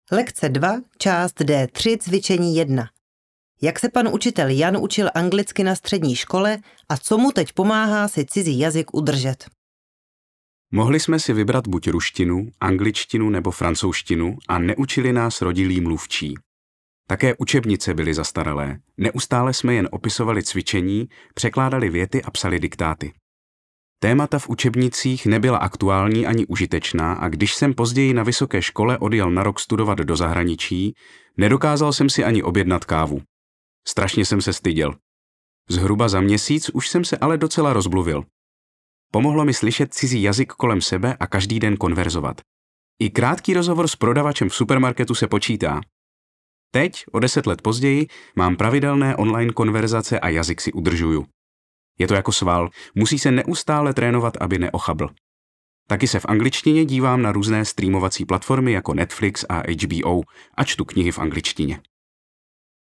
Lekce 2, část D3, cvičení 1. Jak se pan učitel Jan učil anglicky na střední škole a co mu teď pomáhá si cizí jazyk udržet? Mohli jsme si vybrat buď ruštinu, angličtinu nebo francouzštinu a neučili nás rodilí mluvčí. Také učebnice byly zastaralé, neustále jsme jen opisovali cvičení, překládali věty a psali diktáty. Témata v učebnicích nebyla aktuální ani užitečná a když jsem později na vysoké škole odjel na rok studovat do zahraničí, nedokázal jsem si ani objednat kávu. Strašně jsem se styděl. Zhruba za měsíc už jsem se ale docela rozmluvil. Pomohlo mi slyšet cizí jazyk kolem sebe a každý den konverzovat. I krátký rozhovor s prodavačem v supermarketu se počítá. Teď, o 10 let později, mám pravidelné online konverzace a jazyk si udržuju. Je to jako sval, musí se neustále trénovat, aby neochabl. Taky se v angličtině dívám na různé streamovací platformy jako Netflix a HBO a čtu knihy v angličtině.